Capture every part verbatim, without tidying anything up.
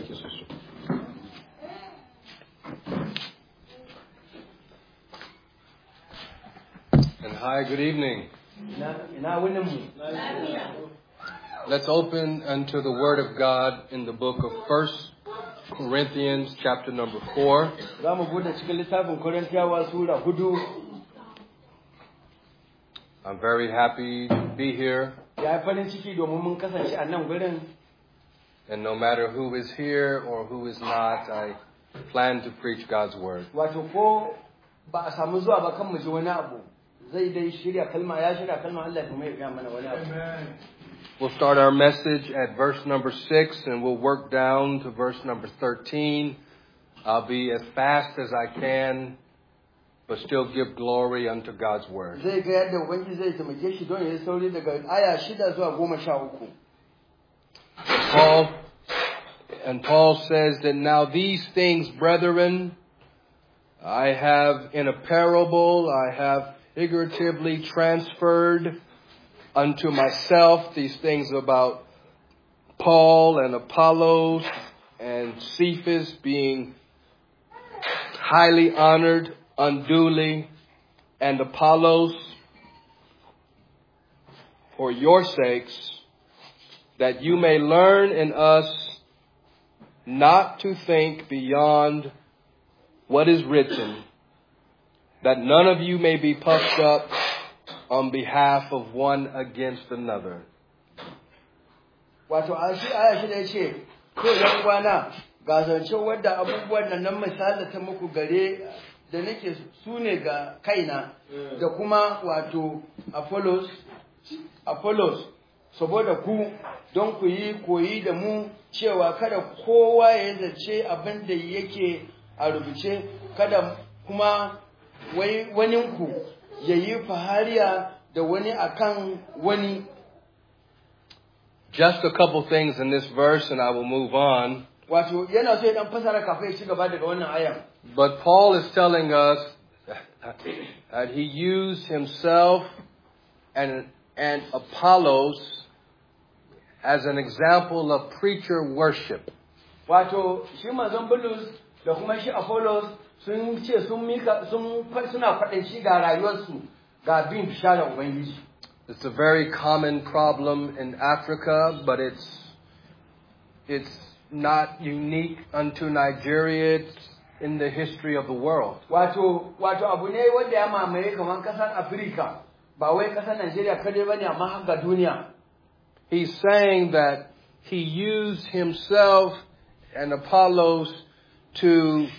Thank you, sister. And hi, good evening. Let's open unto the Word of God in the book of First Corinthians, chapter number four. I'm very happy to be here. And no matter who is here or who is not, I plan to preach God's Word. We'll start our message at verse number six and we'll work down to verse number thirteen. I'll be as fast as I can, but still give glory unto God's Word. Paul, and Paul says that now these things, brethren, I have in a parable, I have figuratively transferred unto myself these things about Paul and Apollos and Cephas being highly honored unduly, and Apollos for your sakes, that you may learn in us not to think beyond what is written, that none of you may be puffed up on behalf of one against another. Wato a shi aya shi da yace ko yan gwana ga zance wanda abubuwan nan nan misali ta muku gare da nake sune ga kaina da kuma wato Apollos Apollos saboda ku don ku yi koyi da mu cewa kada kowa ya zace abin da yake a rubuce, kada kuma wai waninku yayi fahariya da wani akan wani. Just a couple things in this verse and I will move on. Wato yana so ya dan fasara kafin ya ci gaba daga wannan ayan. But Paul is telling us that he used himself and and Apollos as an example of preacher worship. Wato shi manzon Bulus da kuma shi Apollos sun ce sun mika sun suna faɗin shi ga rayuwarsu ga bin bisharar Ubangiji. It's a very common problem in Africa, but it's it's not unique unto Nigeria. It's in the history of the world. Wato wato abu ne wanda ya mamaye kaman kasar Africa, ba wai kasar Nigeria kadai bane amma har ga duniya. He's saying that he used himself and Apollos to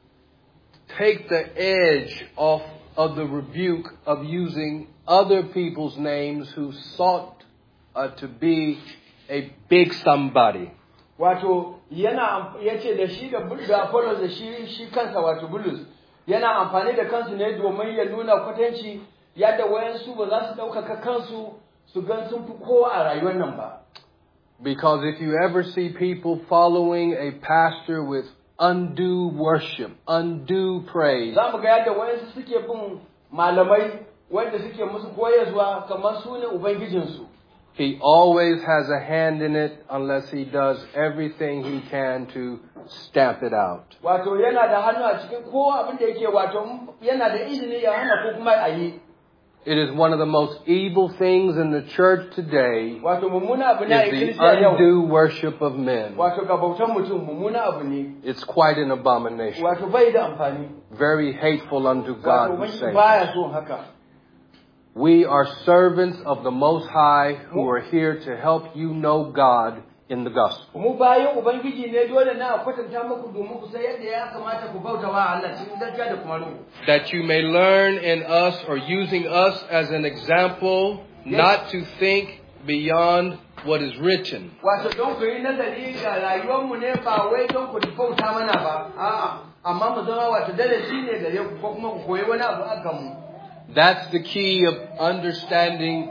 take the edge off of the rebuke of using other people's names who sought uh, to be a big somebody. Wato yana yace da shi da da Apollos da shi shi kansa wato Bulus yana amfani da kansu ne domin ya nuna kwatanci yadda wayansu ba za su dauka kansu su gan sun fi kowa a rayuwar nan ba. Because if you ever see people following a pastor with undue worship, undue praise, zamu ga yadda wayansu suke bin malamai wanda suke musu koyarwa kamar su ne ubangijinsu. He always has a hand in it unless he does everything he can to stamp it out. Wato yana da hannu a cikin kowa abin da yake wato yana da izini ya hana ko kuma a yi. It is one of the most evil things in the church today, Wato mummuna abu ne a is the ikkilisiya yau. undue worship of men. Wato ga bautan mutum mummuna abu ne. It's quite an abomination. Wato bai da amfani. Very hateful unto God Wato who wani saves. baya so haka. We are servants of the Most High who are here to help you know God in the gospel. Mu bayan ubangiji ne dole na kwatanta muku domin ku san yadda ya kamata ku bauta wa Allah cikin gaskiya da kuma ruhu. That you may learn in us or using us as an example not to think beyond what is written. Wato don ku yi nazari ga rayuwar mu ne ba wai don ku bauta mana ba. A'a, amma mu zama wato darasi ne gare ku ko kuma ku koyi wani abu a kan mu. That's the key of understanding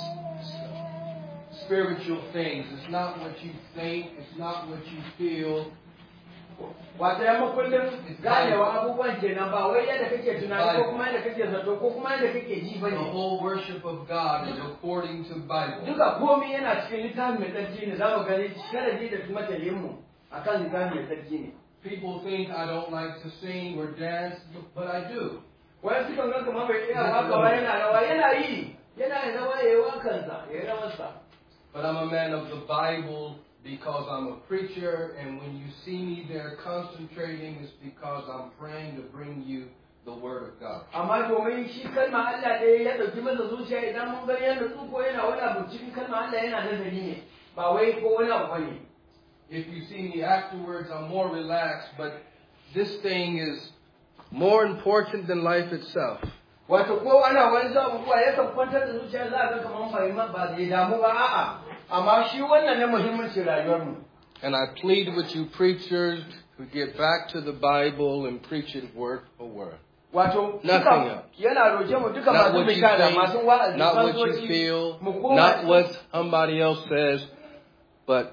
spiritual things. It's not what you think. It's not what you feel. Wato ya makullin ganewa abubuwan kenan ba wai yadda kake tunani ko kuma yadda kake zato ko kuma yadda kake ji bane. The whole worship of God is according to the Bible. Duka komai yana cikin littafin mai tsarki ne zamu gani sharadi da kuma tayin mu. akan littafi mai tsarki ne. People think I don't like to sing or dance, but I do. Wani sukan ga kamar bai iya waka ba yana rawa yana yi yana yin rawa ya yi wakansa ya yi rawarsa. But I'm a man of the Bible because I'm a preacher, and when you see me there concentrating, it's because I'm praying to bring you the Word of God. Amma domin shi kalma Allah ɗaya ya ɗauki masa zuciya idan mun gani yana tsuko yana wani abu cikin kalma Allah yana nazari ne ba wai ko wani abu bane. If you see me afterwards, I'm more relaxed, but this thing is more important than life itself. Wato ko ana wani abubuwa yakan kwantar da zuciya za ga kamar fahimta ba zai damu ba a'a amma shi wannan ne muhimmancin rayuwar mu. And I plead with you preachers to get back to the Bible and preach it word for word. Wato Nothing else. yana roke mu duka Not masu what you bishara think, masu wa'azi not what you feel, not what somebody else says, but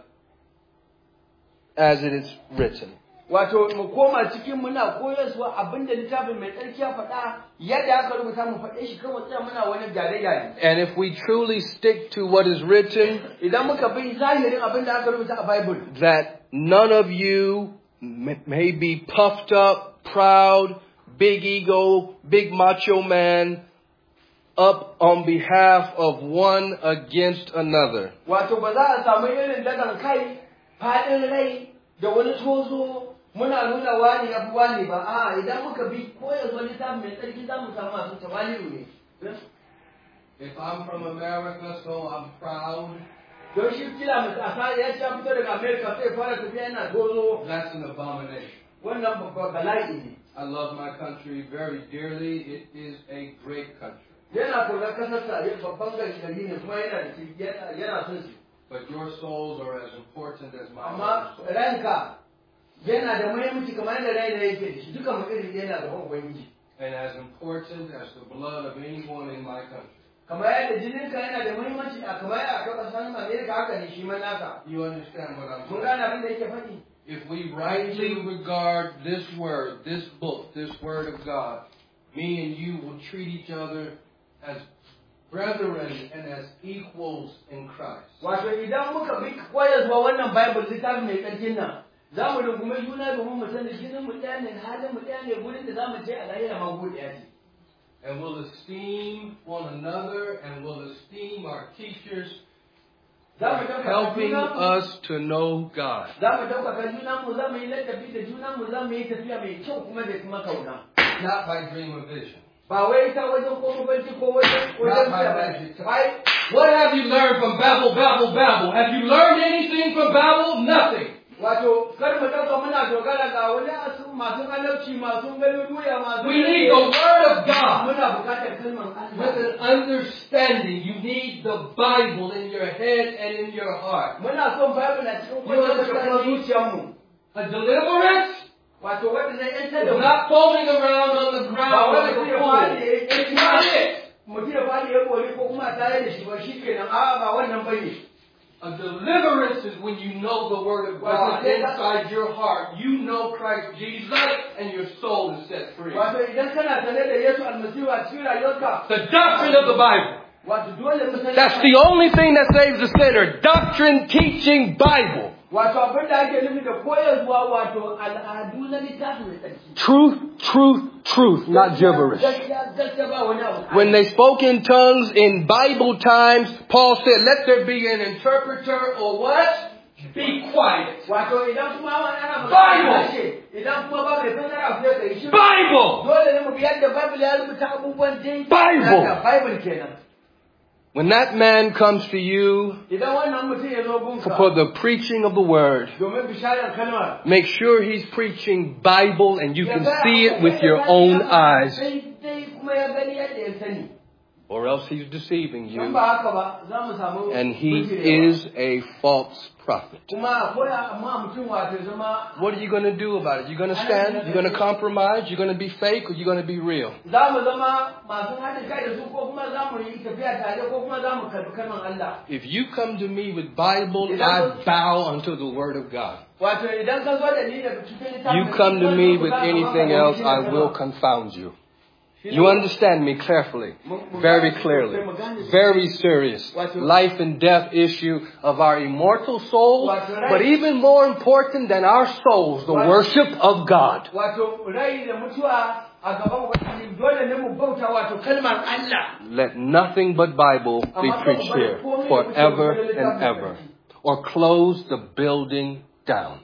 as it is written. Wato mu koma cikin muna koyarwa abinda littafin mai tsarki ya faɗa yadda aka rubuta mu faɗe shi kawai tsaya muna wani gare-gare. And if we truly stick to what is written, idan muka bi zahirin abinda aka rubuta a Bible, that none of you may be puffed up, proud, big ego, big macho man, up on behalf of one against another. Wato ba za a samu irin dagan kai, faɗin rai da wani tozo muna nuna wani ya fi wani ba a idan muka bi koyarwa littafin mai tsarki za mu samu masu tawali'u ne. If I'm from America, so I'm proud. Don shi kila mu a ya sha fito daga America sai fara tafiya yana tozo. That's an abomination. Wannan babban bala'i ne. I love my country very dearly. It is a great country. Yana kaunar kasarsa ya babban gari ne kuma yana da shi yana son shi. But your souls are as important as my Amma ranka yana da muhimmanci kamar yadda rai da yake da shi duka mu irin yana da ubangiji. And as important as the blood of anyone in my country. Kamar yadda jininka yana da muhimmanci a kamar yadda aka san Amerika haka ne shi ma naka. You understand what I'm saying? Mun gane abin da yake faɗi. If we rightly regard this word, this book, this word of God, me and you will treat each other as brethren and as equals in Christ. Wato idan muka bi koyarwa wannan Bible littafin mai tsarkin nan, za mu rungume juna domin mu san da jinin mu ɗaya ne, halin mu ɗaya ne, gurin da za mu je a lahira ma gudu ɗaya ce. And we'll esteem one another and we'll esteem our teachers for helping us to know God. Za mu ɗaukaka juna mu, za mu yi ladabi da juna mu, za mu yi tafiya mai kyau kuma da kuma kauna. Not by dream or vision. Ba wai ta wajen ko mabanci ko wajen Not by magic. What have you learned from Babel, Babel, Babel? Have you learned anything from Babel? Nothing. Wato kar mu dauka muna dogara ga wani asu masu kalauci masu galuruya masu. We need the Word of God. Muna bukatar kalmar Allah. With an understanding, you need the Bible in your head and in your heart. Muna son Bible a cikin kwakwalwar da kuma zuciyarmu. A deliverance. Wato wanda zai yantar da mu. Not falling around on the ground like a fool. It's not it. Mutum ya fadi ya kori ko kuma tare da shi ba shi kenan a ba wannan bane. A deliverance is when you know the Word of God inside your heart. You know Christ Jesus and your soul is set free. Wato idan kana tare da Yesu almasihu a cikin rayuwarka. The doctrine of the Bible. Wato dole mu san. That's the only thing that saves the sinner. Doctrine, teaching, Bible. Wato abin da ake nufi da koyarwa wato al'adu na littafin mai tsarki. Truth, truth, truth, not gibberish. When they spoke in tongues in Bible times, Paul said, let there be an interpreter or what? Be quiet. Bible. Bible. Bible. When that man comes to you for the preaching of the Word, make sure he's preaching Bible and you can see it with your own eyes. Or else he's deceiving you. And he is a false prophet. What are you going to do about it? You're going to stand? You're going to compromise? You're going to be fake? Or you're going to be real? If you come to me with Bible, I bow unto the Word of God. You come to me with anything else, I will confound you. You understand me carefully, very clearly, very serious. Life and death issue of our immortal souls, but even more important than our souls, the worship of God. Let nothing but Bible be preached here forever and ever, or close the building down.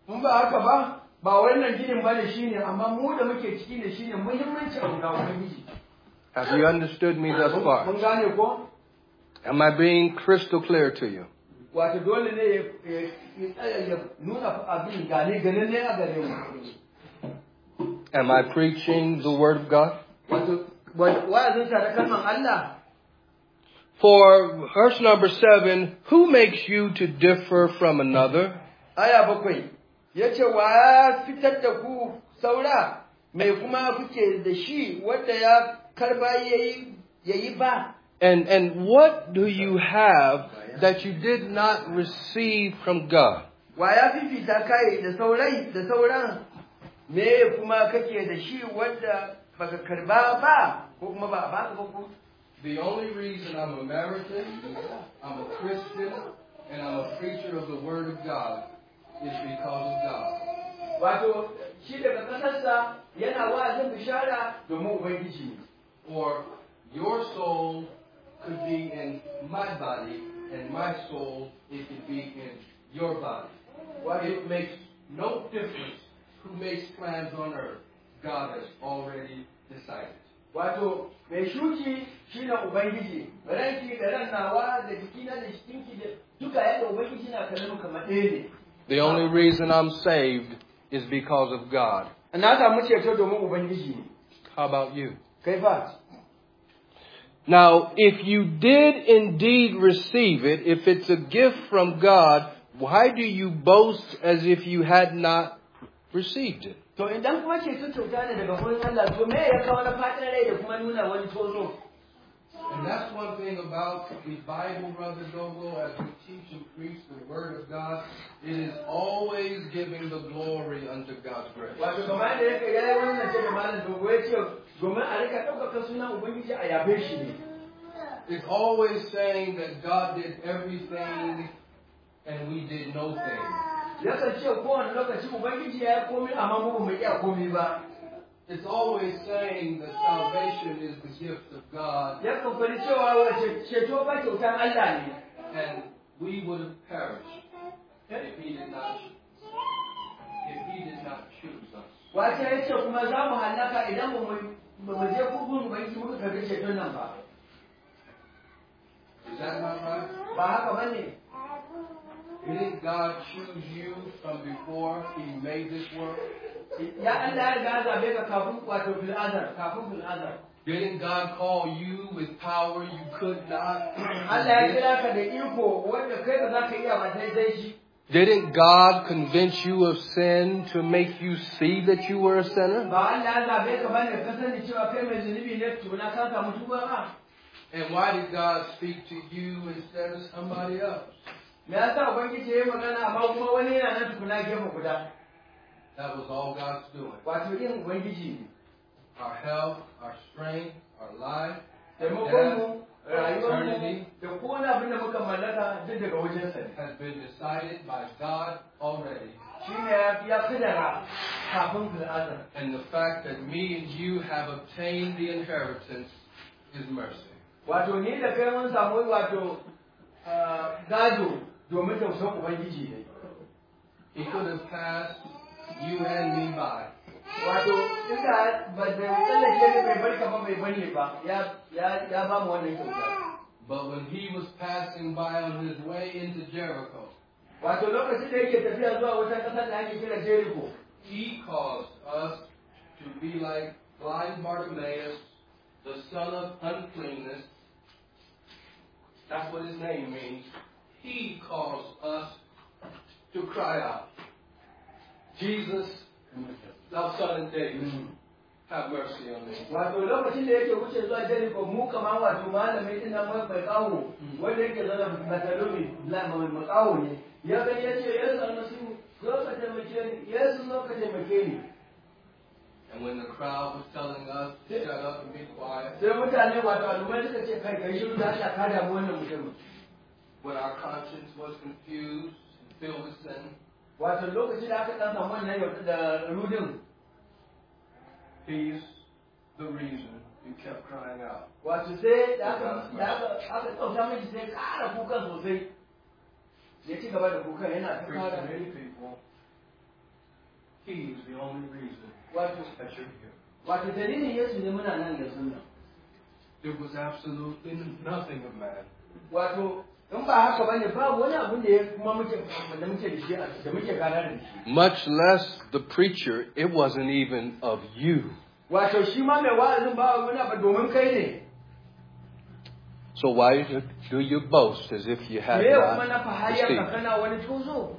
Have you understood me thus far? Am I being crystal clear to you? Am I preaching the Word of God? For verse number seven, who makes you to differ from another? Ya ce wa ya fitar da ku saura mai kuma kuke da shi wanda ya karba yayi ba. And and what do you have that you did not receive from God? Wa ya fifita kai da saurai da sauran me kuma kake da shi wanda baka karba ba ko kuma ba ba ka ko? The only reason I'm American, I'm a Christian, and I'm a preacher of the Word of God is because of God. Wato shi daga kasarsa yana wa'azin bishara domin Ubangiji. Or your soul could be in my body, and my soul it could be in your body. It makes no difference who makes plans on earth. God has already decided. Wato mai shuki shine Ubangiji. Ranki da ran nawa da jikina da jikinki da duka yadda Ubangiji na kallon kamar ɗaya ne. The only reason I'm saved is because of God. How about you? Now, if you did indeed receive it, if it's a gift from God, why do you boast as if you had not received it? And that's one thing about the Bible, Brother Dogo, as we teach and preach the Word of God, it is always giving the glory unto God's grace. It's always saying that God did everything and we did no thing. It's always saying that salvation is the gift of God. And we would have perished if He did not, if He did not choose us. Is that not right? Didn't God choose you from before He made this world? Didn't God call you with power you could not? Didn't God convince you of sin to make you see that you were a sinner? And why did God speak to you instead of somebody else? That was all God's doing. Our health, our strength, our life, our death, our eternity has been decided by God already. And the fact that me and you have obtained the inheritance is mercy. He could have passed you and me by. But when he was passing by on his way into Jericho, he caused us to be like blind Bartimaeus, the son of uncleanness. That's what his name means. He caused us to cry out, Jesus, thou son of David, have mercy on me. And when the crowd was telling us to shut up and be quiet, sai mutane wato al'ummai suka ce kai kai shiru da Allah ka damu wannan mutumin. when our conscience was confused and filled with sin, Wato lokacin da aka dan samu wannan yau da rudin, he's the reason you kept crying out. wato sai da aka da aka aka tsauta miji sai ƙara kukan sosai. Ya ci gaba da kukan yana ta Preach to fara. many people, he's the only reason Wato that you're here. wato dalilin Yesu ne muna nan da sunna. There was absolutely nothing of man. Wato in ba haka bane babu wani abun da ya kuma muke da muke da shi da muke gana da shi. Much less the preacher, it wasn't even of you. Wato shi ma mai wa'azin ba wani abu domin kai ne. So why do you boast as if you had Me kuma na not fahayar ka received? kana wani tozo.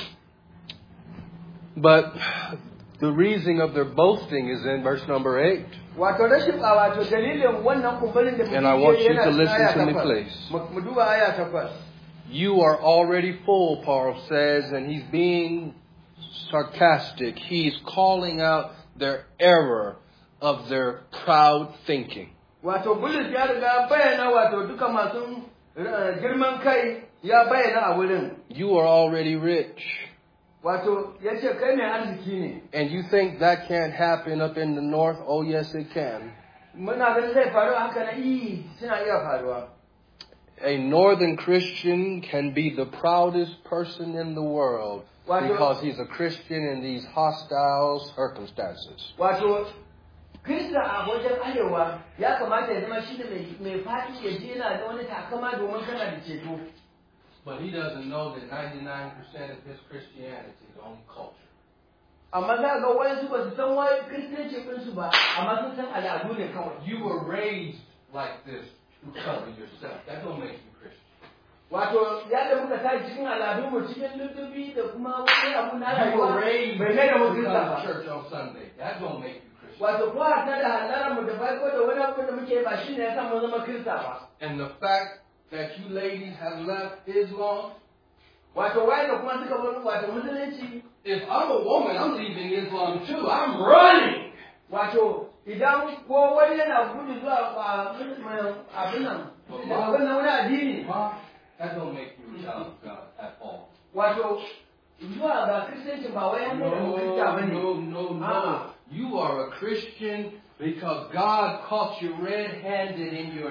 But the reason of their boasting is in verse number eight. Wato rashin a wato dalilin wannan kumbarin da muke And I want you yana to cikin listen aya to me, takwas. please. Mu mu duba aya takwas. You are already full, Paul says, and he's being sarcastic. He's calling out their error of their proud thinking. Wato Bulus ya riga bayyana wato duka masu eh, girman kai ya bayyana a wurin. You are already rich. Wato ya ce kai mai arziki ne. And you think that can't happen up in the north? Oh, yes, it can. Muna ganin zai faru haka na iyi suna iya faruwa. A northern Christian can be the proudest person in the world Wato- because he's a Christian in these hostile circumstances. Wato Kirista a wajen arewa ya kamata ya zama shi ne mai mai faɗi ya je yana da wani takama domin kana da ceto. But he doesn't know that ninety-nine percent of his Christianity is only culture. Amma za ga wayansu ba su san wai kiristanci ɗinsu ba, amma sun san al'adu ne kawai. You were raised like this to cover yourself. That don't make you Christian. Wato yadda muka tashi cikin al'adu mu cikin lutubi da kuma wani abu na You rayuwa were raised bai to mai da mu come Kirista to ba. church on Sunday. That don't make you Christian. Wato ko a ta da halarar mu da farko da wani abu da muke ba shi ne ya sa mu zama Kirista ba. And the fact that you ladies have left Islam, Wato wayanda kuma suka bar wato musulunci. if I'm a woman, I'm leaving Islam too. I'm running. Wato idan ko wani yana gudu zuwa abin nan da abin nan wani addini. Huh? That don't make you a child of God at all. Wato zuwa ga Kiristanci ba wai an da mu Kirista No, bane. no, no, no. Ah. You are a Christian because God caught you red-handed in your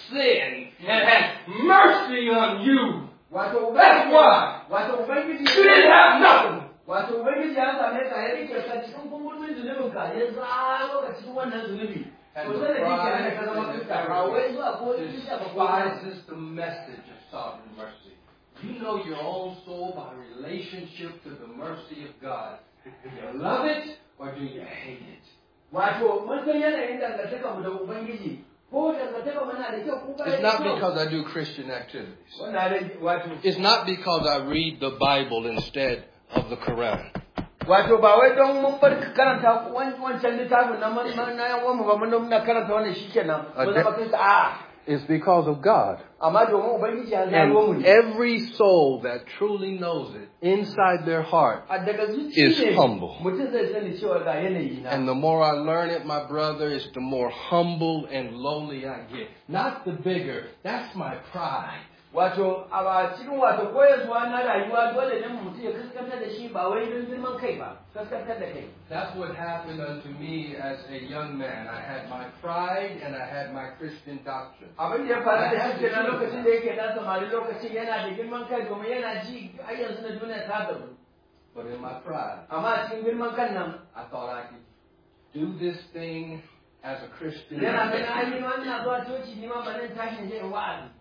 sin and had mercy on you. Wato That's why. Wato Ubangiji You didn't have nothing. Wato Ubangiji ya same ka ya rike ka cikin kumburin zunubin ka ya zago ka cikin wannan zunubi. And To the sai da kike prize ne ka zama is Kirista ba wai zuwa ko Kirista ba ko despises the message of sovereign mercy. You know your own soul by relationship to the mercy of God. Do you love it or do you hate it? Wato mun san yanayin dangantaka mu da Ubangiji ko dangantaka mu na da kyau ko ba da It's not kyau. because I do Christian activities. Wannan da wato It's not because I read the Bible instead of the Quran. wato ba wai don mun bar karanta wancan littafin na na yan uwan mu ba mun na karanta wannan shikenan mun zama Kirista a It's because of God. amma domin Ubangiji ya And zaro mu ne. every soul that truly knows it inside their heart. A daga zuci is ne humble. mutum zai sani cewa ga yanayi na. And the more I learn it, my brother, is the more humble and lowly I get. Not the bigger. That's my pride. Wato a cikin wato koyarwa na rayuwa dole ne mutum ya kaskantar da shi ba wai don girman kai ba, kaskantar da kai. That's what happened unto me as a young man. I had my pride and I had my Christian doctrine. Abin da ya faru da shi kenan lokacin da yake dan samari lokacin yana da girman kai domin yana ji ai yanzu na duniya ta gabu. But in my pride, Amma cikin girman kan nan I thought I could do this thing as a Christian. yana ganin ai ni ma ina zuwa coci ni ma ba zan tashi je in wa'azi.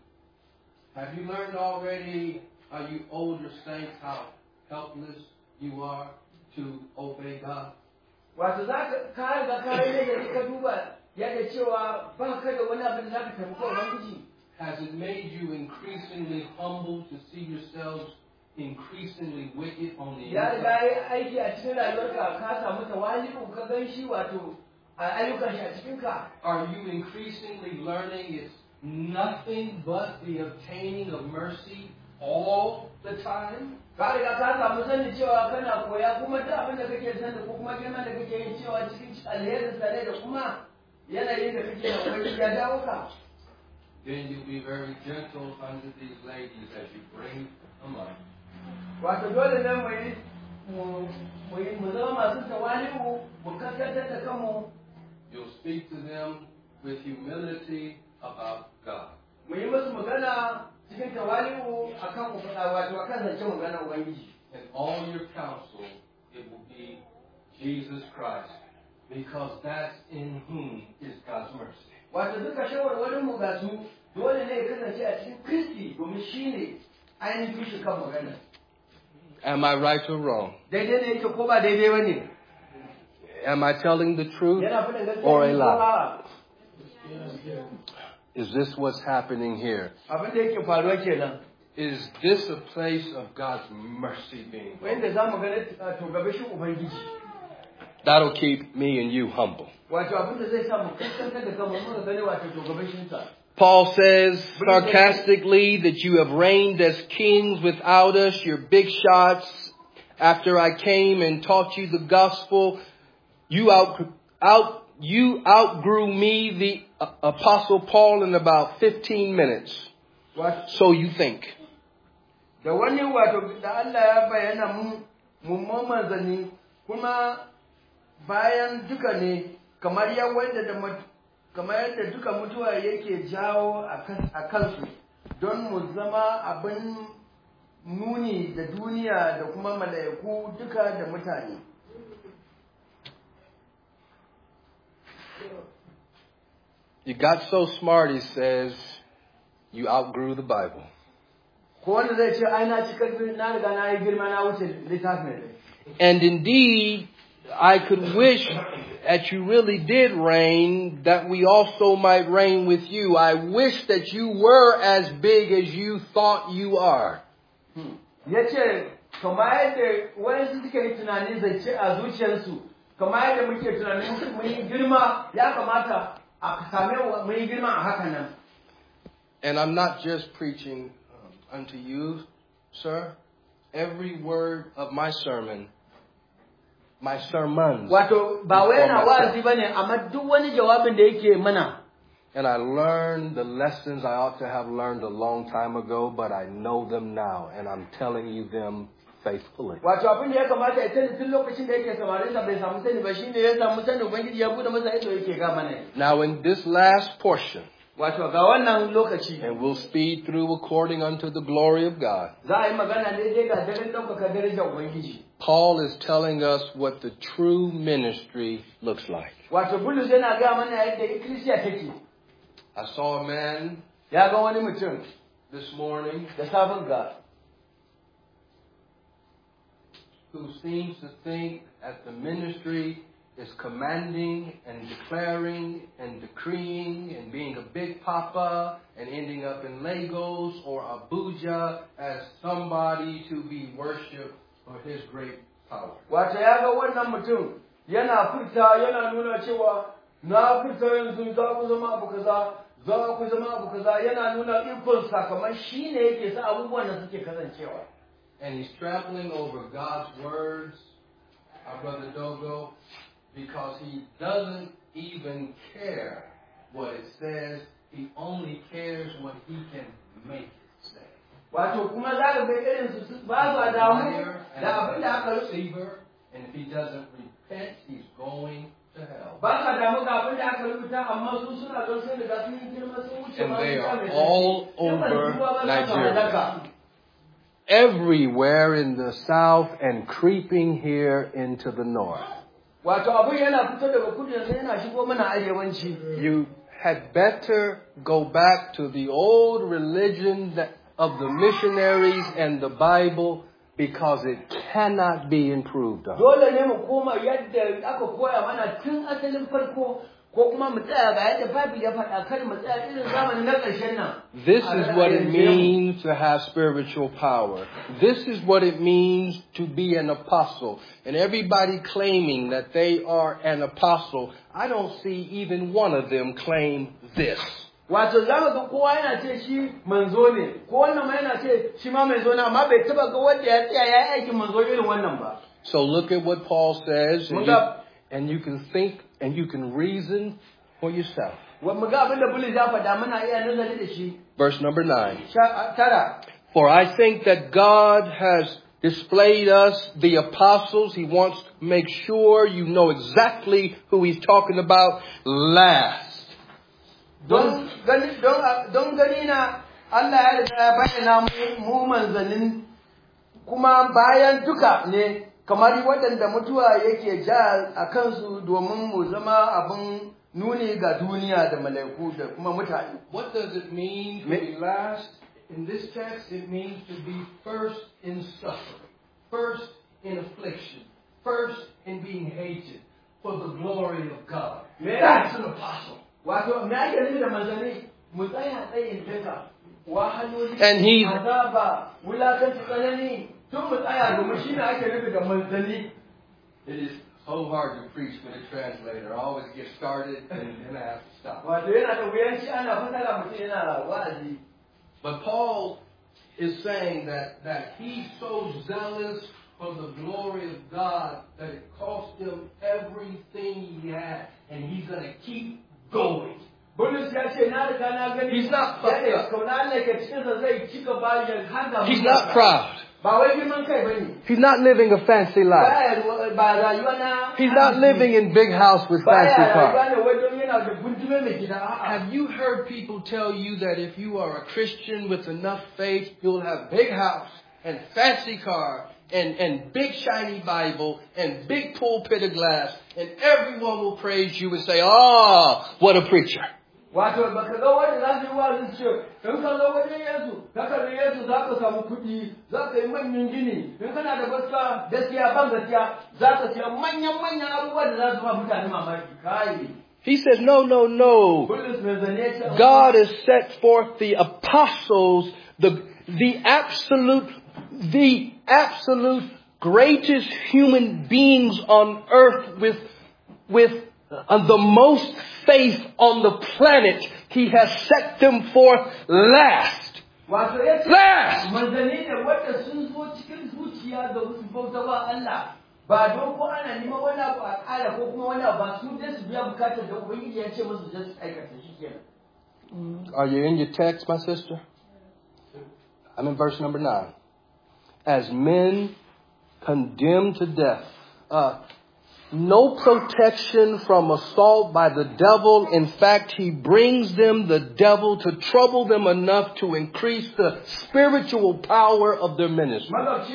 Have you learned already, are you older saints, how helpless you are to obey God? Wato za ka ka riga ka yi ne ka duba yadda cewa ba ka da wani abin da za ka taimaka Ubangiji. Has it made you increasingly humble to see yourselves increasingly wicked on the Ya riga inside? ya aiki a cikin rayuwarka ka samu tawali'u ka gan shi wato a ayyukan shi a cikinka. Are you increasingly learning it's nothing but the obtaining of mercy, all the time. Ka riga ka samu sani cewa kana koya kuma duk abin da kake sani ko kuma girman da kake yin cewa cikin alherin sa ne da kuma yanayin da kake da wani ya dawo ka. Then you be very gentle unto these ladies as you bring them up. Wato dole ne mu yi mu yi mu zama masu tawali'u mu kaskantar da kanmu. You'll speak to them with humility about God. Mu yi musu magana cikin tawali'u akan wato akan zancen magana Ubangiji. And all your counsel, it will be Jesus Christ, because that's in whom is God's mercy. Wato duka shawarwarin mu ga su dole ne ya kasance a cikin Kristi domin shi ne ainihin tushe kan magana. Am I right or wrong? Daidai ne yake ko ba daidai ba ne? Am I telling the truth Yana faɗin gaskiya or a ne ko lie? a'a? Is this what's happening here? Abin da yake faruwa kenan. Is this a place of God's mercy being Wanda broken? za mu gani to gabashin Ubangiji. That'll keep me and you humble. Wato abin da zai sa mu kaskantar da kanmu muka gani wato to gabashin sa. Paul says sarcastically that you have reigned as kings without us. You're big shots. After I came and taught you the gospel, you out, out, you outgrew me, the uh, Apostle Paul, in about fifteen minutes. What? So you think. Da wani wato da Allah ya bayyana mu mummun manzanni kuma bayan duka ne kamar ya wanda da kamar yadda duka mutuwa yake jawo a kansu don mu zama abin nuni da duniya da kuma mala'iku duka da mutane. You got so smart, he says, you outgrew the Bible. Ko wanda zai ce ai na cika na riga na yi girma na wuce littafin. And indeed, I could wish that you really did reign, that we also might reign with you. I wish that you were as big as you thought you are. Ya ce, kamar yadda wayansu suke yi tunani zai ce a zuciyarsu, kamar yadda muke tunanin mun yi girma, ya kamata a same mun yi girma a haka nan. And I'm not just preaching um, unto you, sir. Every word of my sermon, my sermons. Wato, ba wai na wa'azi bane, amma duk wani jawabin da yake mana. And I learned the lessons I ought to have learned a long time ago, but I know them now, and I'm telling you them faithfully. Wato abin da ya kamata ya sani tun lokacin da yake samarin sa bai samu sani ba shine ya samu sani Ubangiji ya bude masa ido yake ga mana. Now in this last portion, wato ga wannan lokaci, and we'll speed through according unto the glory of God. Za a yi magana daidai ga daren ɗaukaka darajar Ubangiji. Paul is telling us what the true ministry looks like. Wato Bulus yana ga mana yadda ikkilisiya take. I saw a man Ya ga wani mutum this morning da safin ga who seems to think that the ministry is commanding and declaring and decreeing and being a big papa and ending up in Lagos or Abuja as somebody to be worshipped for his great power. Wato ya ga wannan mutum yana furta yana nuna cewa na furta yanzu za ku zama abu kaza za ku zama abu kaza yana nuna ikon sakamakon shi ne yake sa abubuwan da suke kasancewa. And he's trampling over God's words, our brother Dogo, because he doesn't even care what it says. He only cares what he can make it say. Wato kuma za ka ga irin su ba su damu da abin da aka rubuta, and if he doesn't repent, he's going to hell. Ba ka damu ga abin da aka rubuta amma su suna don sun riga sun yi girma sun wuce. And they are all over Nigeria. Everywhere in the south and creeping here into the north. You had better go back to the old religion that, of the missionaries and the Bible, because it cannot be improved on. This is what it means to have spiritual power. This is what it means to be an apostle. And everybody claiming that they are an apostle, I don't see even one of them claim this. Wato za mu ga kowa yana ce shi manzo ne, ko wannan ma yana ce shi ma manzo ne, amma bai taba ga wanda ya tsaya ya yi aikin manzo irin wannan ba. So look at what Paul says, and you, and you can think and you can reason for yourself. Verse number nine. For I think that God has displayed us, the apostles. He wants to make sure you know exactly who he's talking about last. Don gani don don gani na Allah ya riga ya bayyana mu manzannin kuma bayan duka ne kamar waɗanda mutuwa yake ja a kansu domin mu zama abin nuni ga duniya da malaiku da kuma mutane. What does it mean to be last? In this text, it means to be first in suffering, first in affliction, first in being hated for the glory of God. That's an apostle. Wato me ake nufi da manzanni mu tsaya tsayin daka wahaloli and he's azaba wulakanci tsanani tun mu tsaya domin shi ne ake nufi da manzanni. It is so hard to preach with a translator. I always get started and then I have to stop. Wato yana da wuyanci ana fasara mutum yana wa'azi. But Paul is saying that that he's so zealous for the glory of God that it cost him everything he had, and he's going to keep going. He's not He's not proud. He's not living a fancy life. He's not living in big house with fancy cars. Have you heard people tell you that if you are a Christian with enough faith, you'll have big house and fancy car and, and big shiny Bible and big pulpit of glass, and everyone will praise you and say, "Oh, what a preacher." Wato baka ga wanda za su yi wazin ce in ka zo wajen Yesu ka kalli Yesu za ka samu kuɗi za ka yi manyan gini in kana da gaskiya gaskiya ban gaskiya za ka siya manyan manyan abubuwa da za su ba mutane mamaki kai. He says, no, no, no. God has set forth the apostles, the the absolute, the absolute greatest human beings on earth with with uh, the most faith on the planet. He has set them forth last. Last. Are you in your text, my sister? I'm in verse number nine. As men condemned to death. Uh, no protection from assault by the devil. In fact, he brings them, the devil, to trouble them enough to increase the spiritual power of their ministry.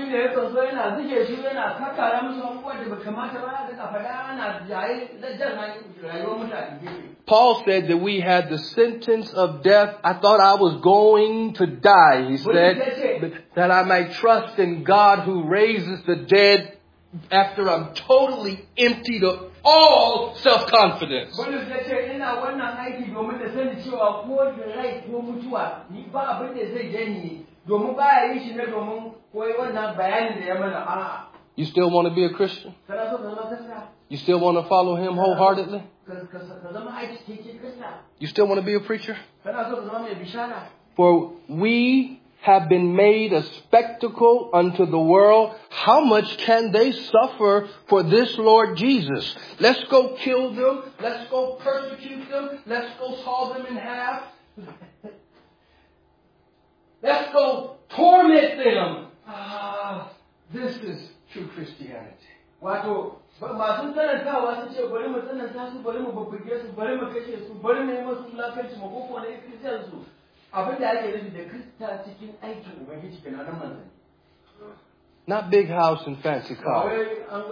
Paul said that we had the sentence of death. I thought I was going to die, he said, that I might trust in God who raises the dead after I'm totally emptied of all self-confidence. You still want to be a Christian? You still want to follow him wholeheartedly? You still want to be a preacher? For we have been made a spectacle unto the world. How much can they suffer for this Lord Jesus? Let's go kill them. Let's go persecute them. Let's go saw them in half. Let's go torment them. Ah, this is true Christianity. Wato, masu tsanantawa su ce bari mu tsananta su, bari mu babbuge su, bari mu kashe su, bari mu yi musu wulakanci ma koko ne kristiyan su. Not big house and fancy car.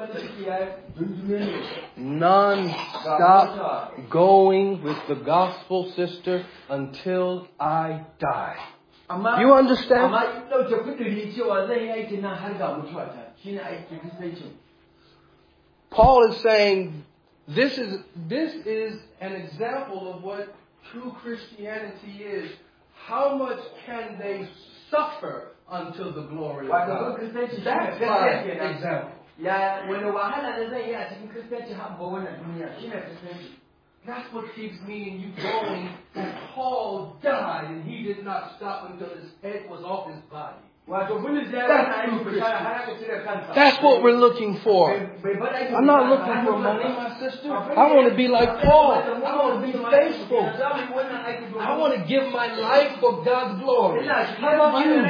Non-stop going with the gospel, sister, until I die. You understand? Paul is saying this is this is an example of what true Christianity is. How much can they suffer until the glory of God? That's my example. That's what keeps me and you going. And Paul died, and he did not stop until his head was off his body. That's what we're looking for. I'm not looking for money, my sister. I want to be like Paul. I want to be faithful. I want to give my life for God's glory. How about you?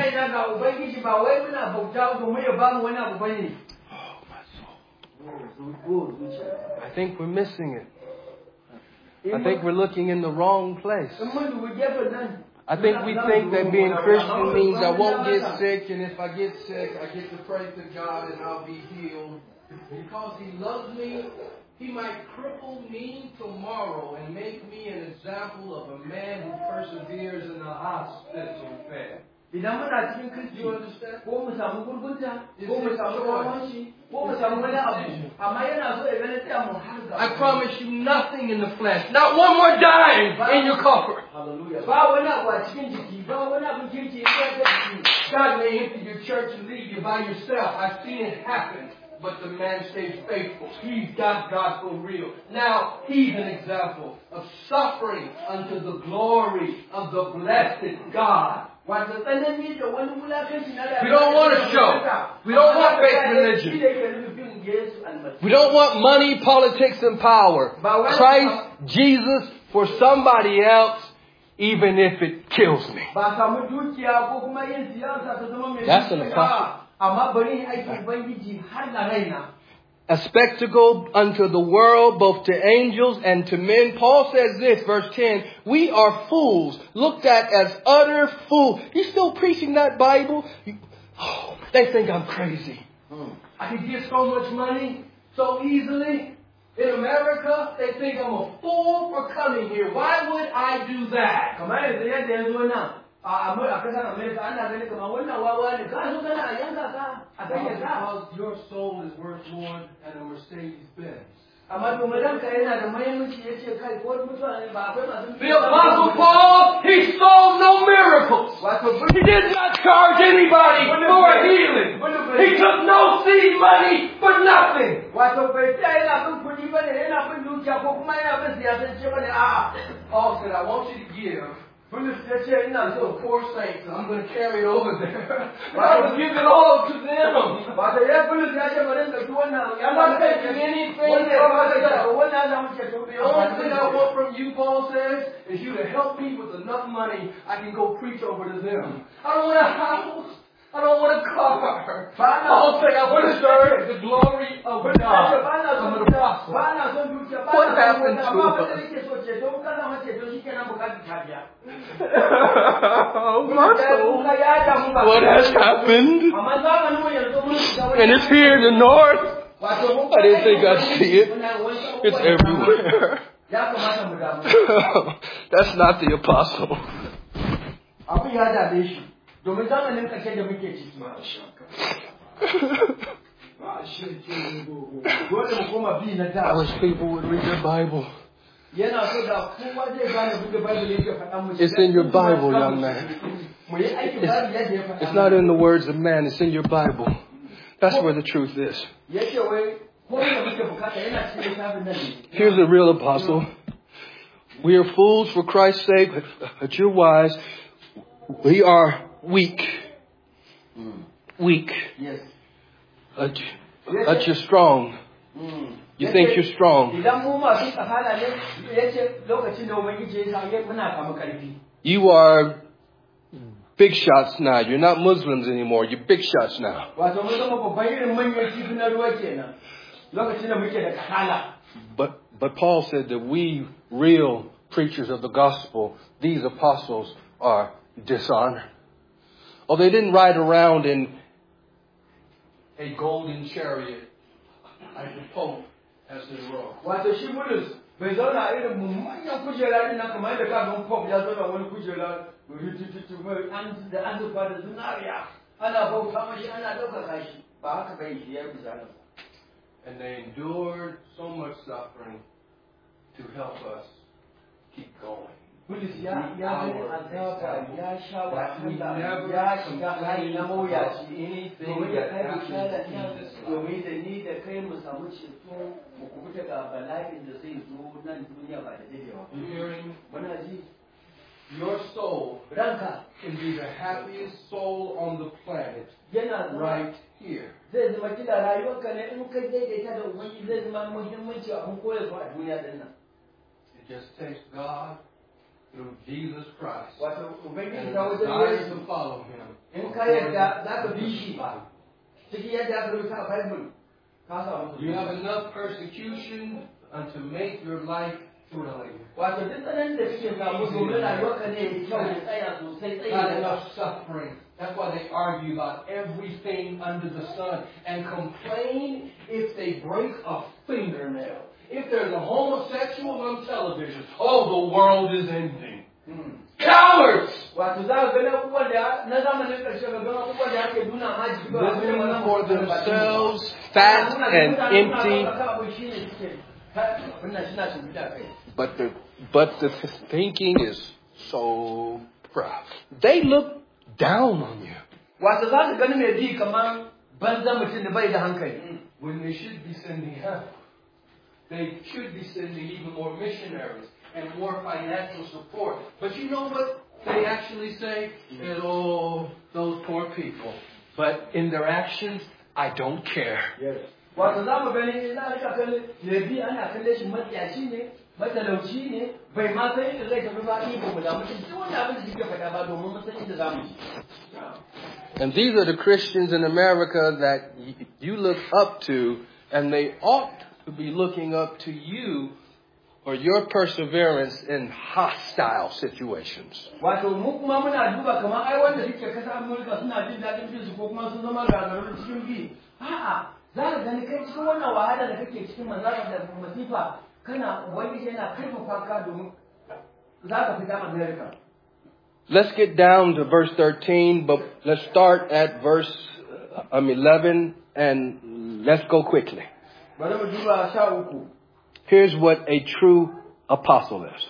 Oh, my soul. I think we're missing it. I think we're looking in the wrong place. I think we think that being Christian means I won't get sick, and if I get sick, I get to pray to God and I'll be healed. Because He loves me, He might cripple me tomorrow and make me an example of a man who perseveres in a hospital bed. Idan muna cikin Kristi ko mu samu gurgunta ko mu samu rawanci ko mu samu wani abu amma yana so ya gane tsaya mu har ga I promise you nothing in the flesh, not one more dime in your coffer. Hallelujah. Ba wani abu a cikin jiki ba wani abu kirki ya ga jiki. God may empty your church and leave you by yourself. I've seen it happen. But the man stays faithful. He's got God for real. Now, he's an example of suffering unto the glory of the blessed God. We don't want a show. We don't want fake religion. We don't want money, politics, and power. Christ, Jesus, for somebody else, even if it kills me. That's an apostle. A spectacle unto the world, both to angels and to men. Paul says this, verse ten, we are fools, looked at as utter fools. You still preaching that Bible? Oh, they think I'm crazy. I can get so much money so easily. In America, they think I'm a fool for coming here. Why would I do that? Because your soul is worth more than a Mercedes Benz. The Apostle Paul, he sold no miracles. He did not charge anybody for a healing. He took no seed money for nothing. Paul said, I want you to give. To the poor saints, I'm going to carry it over there. I will give it all to them. I'm not taking anything for myself. The only thing I want from you, Paul says, is you to help me with enough money I can go preach over to them. I don't want a house. I don't want a car. Paul said, I want to serve the glory of God. I'm an apostle. What happened to us? Oh, my soul. What has happened? And it's here in the north. I didn't think I'd see it. It's everywhere. That's not the apostle. Domin zamanin ƙarshe da muke ciki. I wish people would read their Bible. It's in your Bible, young man. It's, it's not in the words of man, it's in your Bible. That's where the truth is. Here's a real apostle. We are fools for Christ's sake, but you're wise. We are weak. Mm. Weak. Yes. But, but you're strong. Mm. You yes, think you're strong. You are big shots now. You're not Muslims anymore. You're big shots now. But, but Paul said that we real preachers of the gospel, these apostles, are dishonored. Oh, they didn't ride around in a golden chariot like the Pope has his robe. And they endured so much suffering to help us keep going. Bulus ya ya gani azaba ya sha wahala ya shiga hali na mawuyaci domin ya kai bishara domin da ni da kai mu samu ceto mu bisa ga bala'in da zai zo nan duniya ba da dadewa. Hearing Muna ji your soul ranka can be the happiest soul on the planet yana zama right here. zai zama kila rayuwarka ne in kai daidaita da ubangiji zai zama muhimmanci abin koyarwa a duniya din nan. It just takes God through Jesus Christ Wato ubangiji and ta a wajen desire Yesu to follow Him. in ka yadda za ka bi shi cikin yadda aka rubuta a Bible ka samu. You have enough persecution and to make your life thrilling. Wato duk tsananin da kake samu domin rayuwarka ne ya kyau ya tsaya sosai tsayi Not da enough suffering. That's why they argue about everything under the sun and complain if they break a fingernail. If there's a homosexual on television, oh, the world is ending. Hmm. Cowards! Wato za ka gani abubuwan da na zamanin ƙarshe ga gani abubuwan da ake nuna haji ba Living for themselves, fat and empty. But the but the thinking is so proud. They look down on you. Wato za ka gani mai ji kamar banzan mutum da bai da hankali. When they should be sending help. They should be sending even more missionaries and more financial support. But you know what they actually say? That, oh, those poor people. But in their actions, I don't care. Yes. Wato za mu gani ina rika kalle yabi ana kalle shi matsiyaci ne, matalauci ne, bai ma san inda zai tafi ba ni ba mu da mutum duk wani abin da suke faɗa ba domin mun san inda za mu ji. And these are the Christians in America that y- you look up to, and they ought to be looking up to you or your perseverance in hostile situations. Wato mu kuma muna duba kamar ai wanda suke kasa Amurka suna jin daɗin bin su ko kuma sun zama gagarurin cikin bi. A'a, za ka gani kai cikin wannan wahala da kake cikin manzara da masifa kana ubangiji yana karfafa ka domin za ka fita Amerika. Let's get down to verse thirteen, but let's start at verse um, eleven, and let's go quickly. Bari mu duba sha uku. Here's what a true apostle is.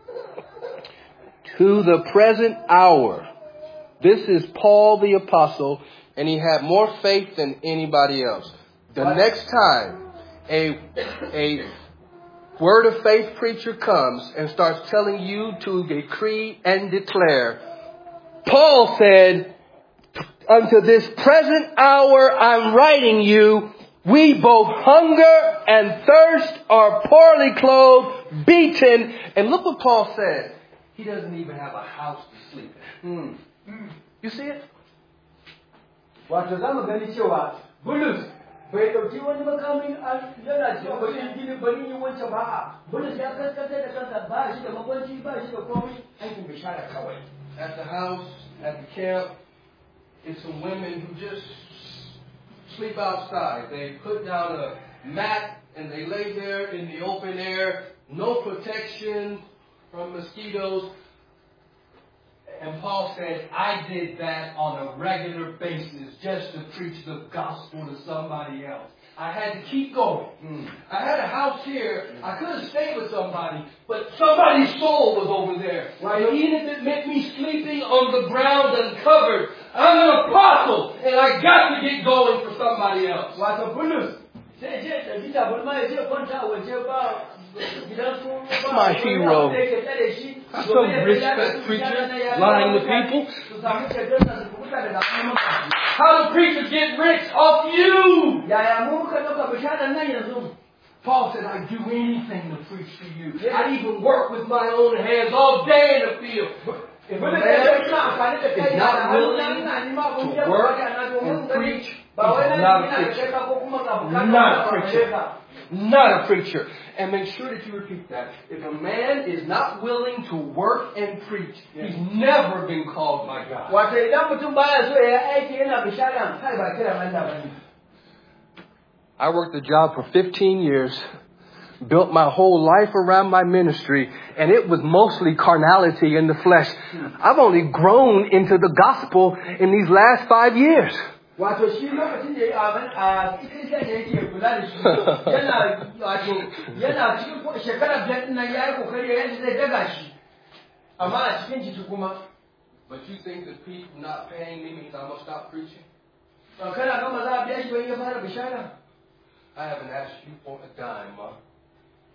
To the present hour, this is Paul the apostle, and he had more faith than anybody else. The What? next time a a word of faith preacher comes and starts telling you to decree and declare, Paul said, unto this present hour I'm writing you, we both hunger and thirst, are poorly clothed, beaten. And look what Paul said. He doesn't even have a house to sleep in. Hmm. You see it? Wato za mu gani cewa Bulus bai ɗauki wani makamin yana cewa bari in gini bari in wancan ba a Bulus ya kaskanta da kansa ba shi da makwanci ba shi da komai aikin bishara kawai. At the house, at the camp, it's some women who just sleep outside. They put down a mat and they lay there in the open air, no protection from mosquitoes. And Paul said, I did that on a regular basis just to preach the gospel to somebody else. I had to keep going. Mm. I had a house here. I could have stayed with somebody, but somebody's soul was over there. Right. And even if it meant me sleeping on the ground uncovered, I'm an apostle, and I got to get going for somebody else. Wato Bulus sai je da gida bulma ya je kwanta a waje ba gidan su ba. My hero. I don't respect preacher lying to people. How do preachers get rich off you? Paul said, I'd do anything to preach to you. Yeah. I'd even work with my own hands all day in the field. If a man is not willing to work and preach, he's not a preacher. Not a preacher. Not a preacher. And make sure that you repeat that. If a man is not willing to work and preach, yeah. he's never been called by God. I worked the job for fifteen years, built my whole life around my ministry, and it was mostly carnality in the flesh. I've only grown into the gospel in these last five years. Wato shi lokacin da a cikin da yake kula da shi yana wato yana cikin shekara biyar din nan yayi kokari yadda zai daga shi amma a cikin jiki kuma. But you think that people not paying me means I must stop preaching? Kana ga maza biya shi wani ya fara bishara. I haven't asked you for a dime, Ma.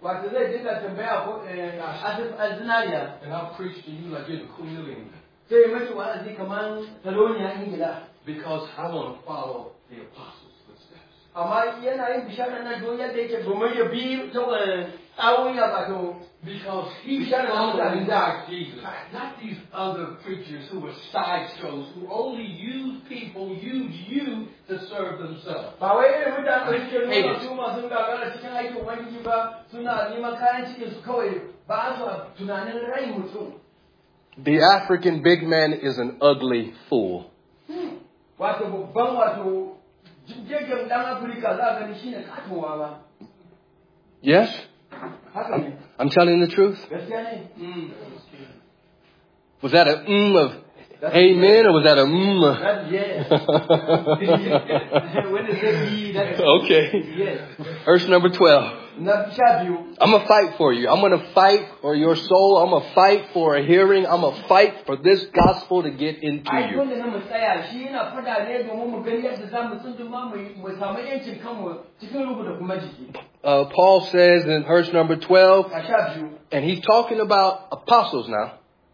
wato zai dinga tambaya ko asif zinariya. And I'll preach to you like you're the Queen of England. Sai mace wa'azi kamar Saloniya Ingila. Because I want to follow the apostles' footsteps. Amma yana yin bishara na don yadda yake domin ya bi tsawon ya wato. Because he's following like Jesus. Not these other preachers who were sideshows, who only use people, use you to serve themselves. Ba wai irin mutane suke nuna su masu gagara cikin aikin Ubangiji ba suna neman kayan cikin su kawai ba su tunanin rai mutum. The African big man is an ugly fool. Wato babban wato jirgin dan Afirka za a gani shine katowa ba. Yes? I'm telling the truth. Was that a mm of amen or was that a mm? Yes. Okay. Yes. Verse number twelve. I'm going to fight for you. I'm going to fight for your soul. I'm going to fight for a hearing. I'm going to fight for this gospel to get into you. Uh, Paul says in verse number twelve, and he's talking about apostles now.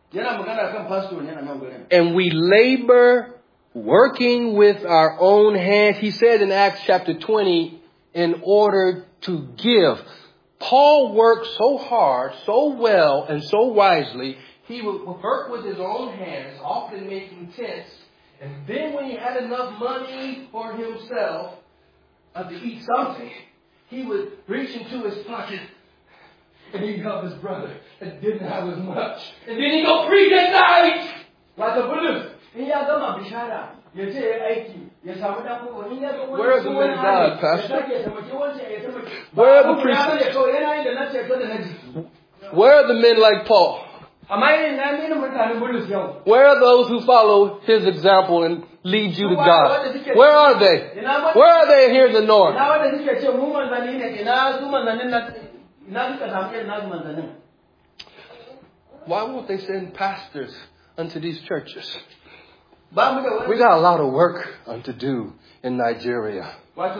And we labor working with our own hands. He said in Acts chapter twenty, in order to give. Paul worked so hard, so well, and so wisely. He would work with his own hands, often making tents. And then when he had enough money for himself uh, to eat something, he would reach into his pocket and he'd help his brother that didn't have as much. And then he'd go preach at night. Like a balloon. Where are the men of God, Pastor? Where are the priests? Where are the men like Paul? Where are those who follow his example and lead you to God? Where are they? Where are they here in the north? Why won't they send pastors unto these churches? We got a lot of work to do in Nigeria.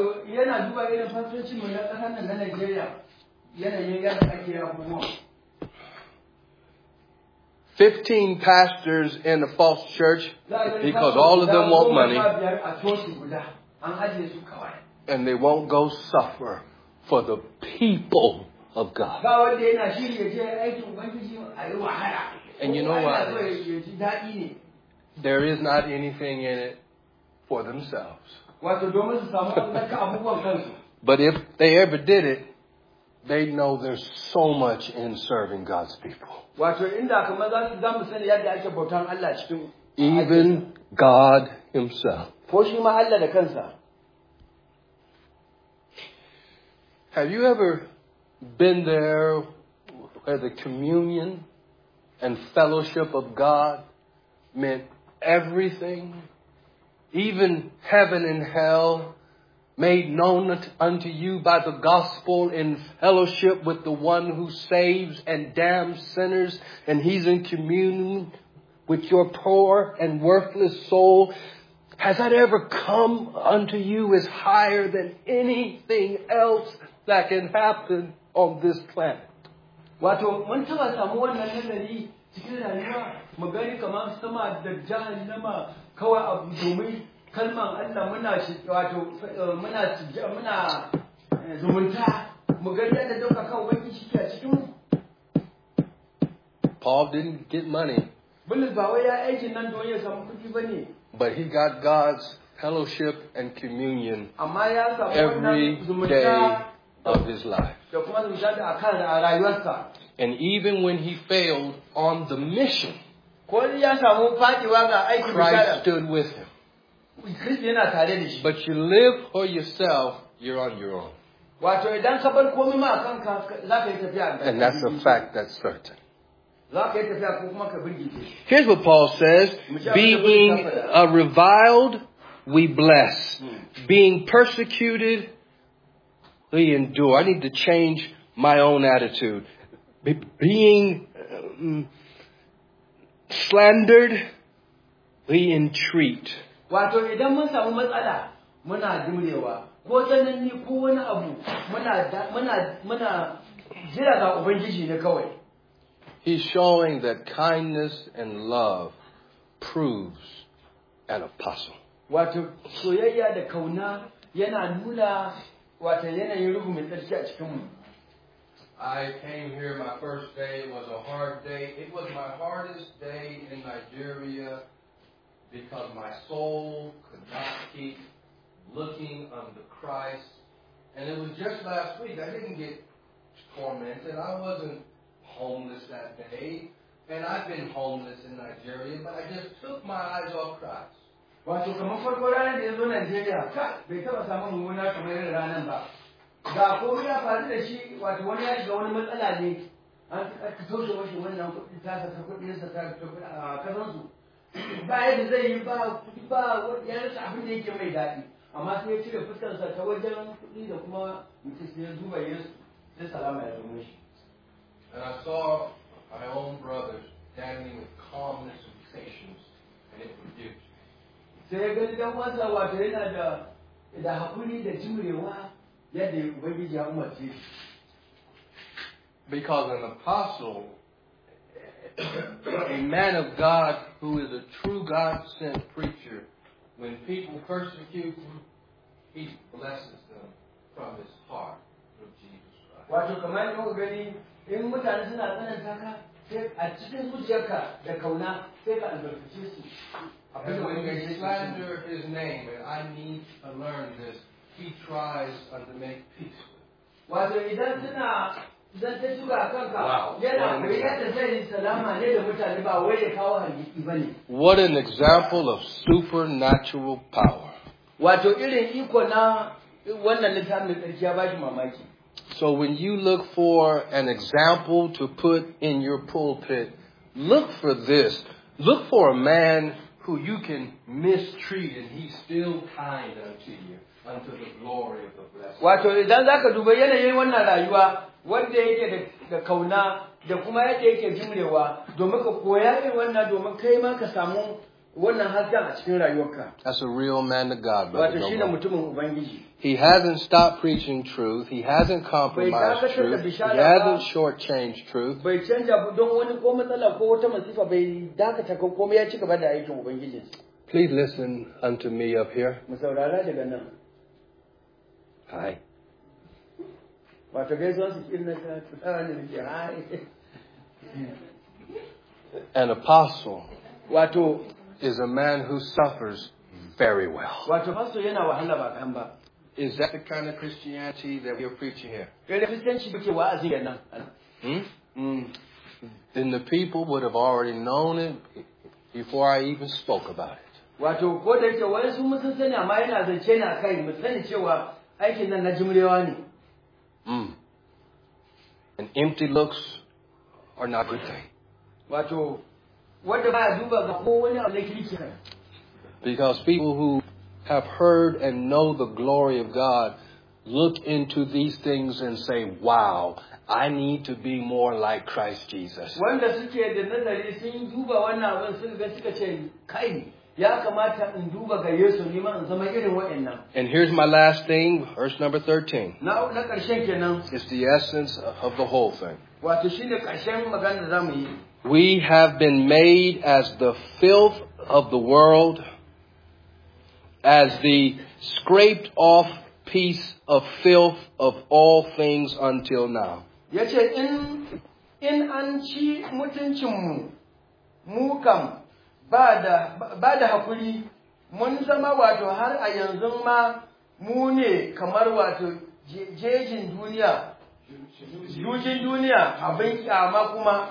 Fifteen pastors in a false church because all of them want money. And they won't go suffer for the people of God. And you know what? There is not anything in it for themselves. But if they ever did it, they know there's so much in serving God's people. Even God himself. Have you ever been there where the communion and fellowship of God meant everything, even heaven and hell, made known unto you by the gospel in fellowship with the one who saves and damns sinners, and he's in communion with your poor and worthless soul? Has that ever come unto you as higher than anything else that can happen on this planet? Cikin rayuwa mu gani kamar sama da jahannama kawai abu domin kalman Allah muna shi wato muna muna zumunta mu gani yadda dauka kan wani shi ke cikin mu. Paul didn't get money. Bulus ba wai ya aikin nan don ya samu kuɗi bane. But he got God's fellowship and communion every day of his life. And even when he failed on the mission, Christ stood with him. But you live for yourself, you're on your own. And that's a fact that's certain. Here's what Paul says. Being uh, reviled, we bless. Being persecuted, we endure. I need to change my own attitude. Be- being um, slandered, we entreat. Wato idan mun samu matsala muna jurewa ko tsanani ko wani abu muna muna muna jira ga Ubangiji ne kawai. He's showing that kindness and love proves an apostle. Wato soyayya da kauna yana nuna wato yanayin ruhu mai tsarki a cikin mu. I came here my first day. It was a hard day. It was my hardest day in Nigeria because my soul could not keep looking unto Christ. And it was just last week. I didn't get tormented. I wasn't homeless that day. And I've been homeless in Nigeria, but I just took my eyes off Christ. Wato kamar farko ranar da ya zo Najeriya, bai taɓa samun mummuna kamar irin ranar ba. Ga komai ya faru da shi, wato wani ya shiga wani matsala ne, an ka toshe mashi wannan kuɗi ta sa kuɗinsa ta a kasansu. Ba yadda zai yi ba kuɗi ba ya rasa abin da yake mai daɗi. Amma sai ya cire fuskarsa ta wajen kuɗi da kuma mutum sai ya duba Yesu, sai salama ya zo shi. And I saw my own brothers standing with calmness and patience, and it rebuked me. Sai ya gani dan wasa wato yana da da hakuri da jimrewa yadda Ubangiji ya umarce shi. Because an apostle, a man of God who is a true God-sent preacher, when people persecute him, he blesses them from his heart through Jesus Christ. Wato kamar yadda muka gani in mutane suna tsananta ka sai a cikin zuciyarka da kauna sai ka albarkace su. And when they slander his name, and I need to learn this, he tries to make peace with them. Wato idan suna idan ta shuka kanka yana koyi yadda zai yi salama ne da mutane ba wai ya kawo hargitsi ba ne. What an example of supernatural power. Wato irin iko na wannan littafin tsarki ya ba shi mamaki. So when you look for an example to put in your pulpit, look for this. Look for a man who you can mistreat and he's still kind unto you, unto the glory of the blessed. Wato idan zaka duba yanayin wannan rayuwa wanda yake da kauna da kuma yadda yake jimrewa domin ka koya irin wannan domin kai ma ka samu wannan hasken a cikin rayuwarka. That's a real man of God, brother. Wato shine mutumin Ubangiji. He hasn't stopped preaching truth. He hasn't compromised truth. He hasn't shortchanged truth. Bai canja don wani ko matsala ko wata masifa bai dakata ko komai ya ci gaba da aikin Ubangiji. Please listen unto me up here. Mu saurara daga nan. Hi. Wato gaisuwa su irin na tsara ne ke hi. An apostle Wato is a man who suffers very well. Wato pastor yana wahala ba kan ba. Is that the kind of Christianity that we are preaching here? Hmm? Mm. Then the people would have already known it before I even spoke about it. Wato ko da yake wai su mun sani amma yana zance na kai mu sani cewa aikin nan na jimrewa ne. Mm. And empty looks are not a good thing. Wato wanda ba duba ga ko wani abu da kirki kai. Because people who have heard and know the glory of God look into these things and say, wow, I need to be more like Christ Jesus. Wanda suke da nazari sun duba wannan abin suka ga suka ce kai ya kamata in duba ga Yesu ne ma in zama irin wa'annan. And here's my last thing, verse number thirteen. Na na karshen kenan. It's the essence of the whole thing. Wato shine karshen magana da zamu yi. We have been made as the filth of the world, as the scraped off piece of filth of all things until now. Yace in in an ci mutuncin mu mu kam ba da ba da hakuri mun zama wato har a yanzu ma mu ne kamar wato jejin duniya jujin duniya abin kyama kuma.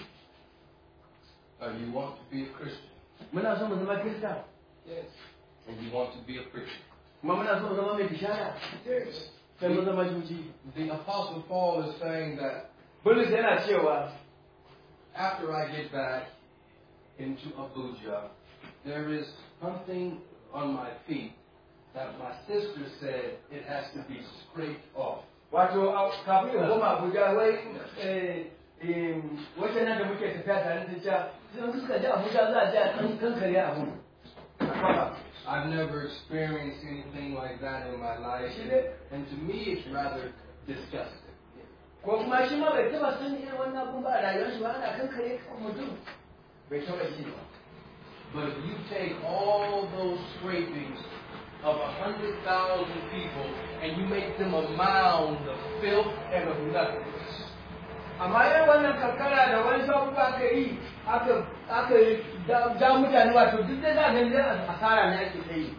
Uh, you want to be a Christian? Muna so mu zama Kirista. Yes. And you want to be a preacher? Kuma muna so mu zama mai bishara. Yes. Sai mu zama juji. The Apostle Paul is saying that Bulus yana cewa after I get back into Abuja, there is something on my feet that my sister said it has to be scraped off. Wato kafin ya goma Abuja wai eh eh wajen nan da muke tafiya tare da cewa sun suka ji Abuja za a je a kan kankare abu. I've never experienced anything like that in my life, and to me it's rather disgusting. Ko Amma shi ma bai taba san irin wannan abun ba a rayuwar shi ba ana kankare kan mutum. Bai taba shi ba. But if you take all those scrapings of a hundred thousand people and you make them a mound of filth and of nothingness. Amma yin wannan kankara da wani sabuwa aka yi aka aka ja mutane wato duk da za a asara ne ake kai.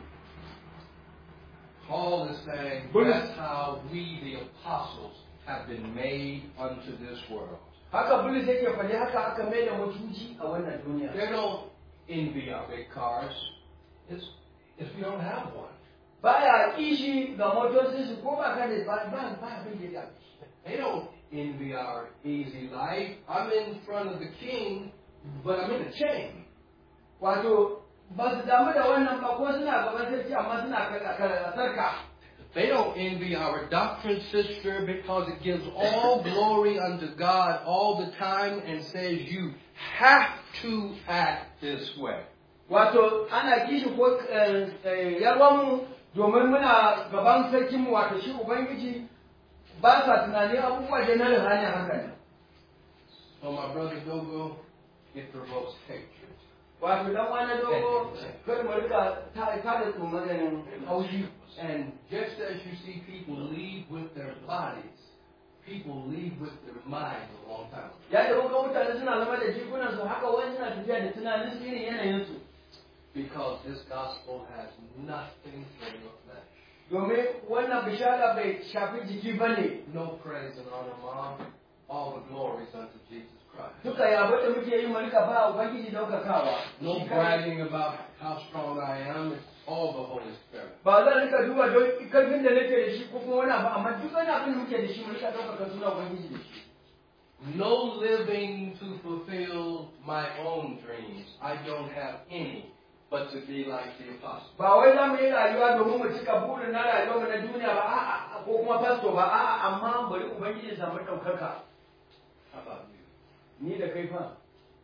Paul is saying that's how we, the apostles, have been made unto this world. Haka Bulus yake faɗi haka aka mai da mutunci a wannan duniya. They don't envy our big cars. It's if you don't have one. Baya kishi ga motocin su ko ba ka da ba ba ba bin da. They don't envy our easy life. I'm in front of the king, but I'm in a chain. Wato ba su damu da wannan ba ko suna gaban sarki amma suna sarka. They don't envy our doctrine, sister, because it gives all glory unto God all the time and says you have to act this way. Wato ana kishi ko yarwanmu domin muna gaban sarkinmu wato shi Ubangiji ba sa tunani abubuwa da na hanya haka ne. So my brother Dogo, it provokes hatred. Wato dan wani dogo kada mu rika ta ta da tsumanin haushi. And just as you see people leave with their bodies, people leave with their minds a long time. Ya da muka mutane suna zama da jikunan su haka wani suna tafiya da tunanin su irin yanayin su. Because this gospel has nothing for your flesh. Domin wannan bishara bai shafi jiki bane. No praise and honor, Mom. All the glories unto Jesus Christ. Duka yabo da muke yi mu rika ba Ubangiji daukakawa. No bragging about how strong I am. It's all the Holy Spirit. Ba zan rika duba don karfin da nake da shi ko kuma wani abu amma duk wani abin da muke da shi mu rika daukaka suna Ubangiji da shi. No living to fulfill my own dreams. I don't have any. But to be like the apostle. Ba wai za mu yi rayuwa domin mu cika burin na rayuwar mu na duniya ba a'a ko kuma fasto ba a'a amma bari Ubangiji ya samu daukaka. How about you? Ni da kai fa.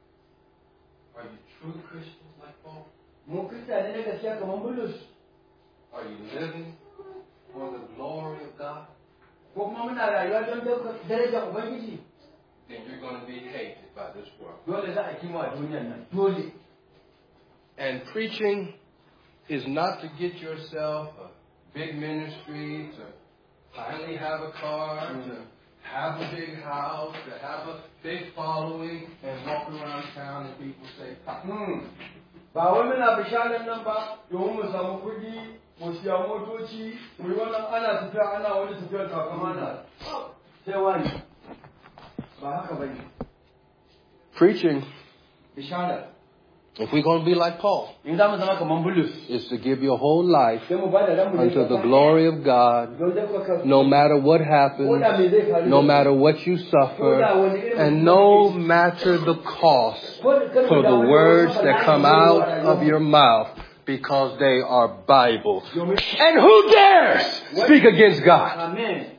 Are you true Christians like Paul? Mu Kiristiyani ne gaskiya kamar Bulus. Are you living for the glory of God? Ko kuma muna rayuwa don darajar Ubangiji? Then you're going to be hated by this world. Dole za a kima a duniyar nan. Dole. And preaching is not to get yourself a big ministry, to finally have a car, mm-hmm. to have a big house, to have a big following, and walk around town and people say, hmm. Ba wai muna bisharar nan ba domin mu samu kuɗi, mu siya motoci, mu yi wannan ana tafiya ana wani tafiyar takamana. Sai wani. Ba haka ba ne. Preaching. Bisharar. If we're going to be like Paul, it's to give your whole life unto the glory of God, no matter what happens, no matter what you suffer, and no matter the cost for the words that come out of your mouth, because they are Bible. And who dares speak against God? Amen.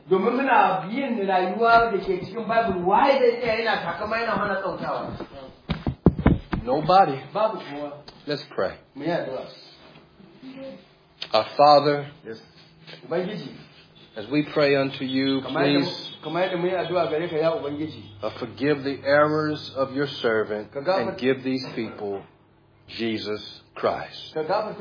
Nobody. Let's pray. Our Father, as we pray unto you, please uh, forgive the errors of your servant and give these people Jesus Christ.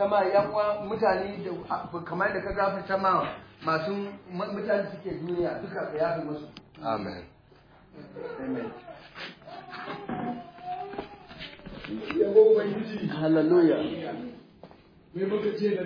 Amen. Amen. Hallelujah.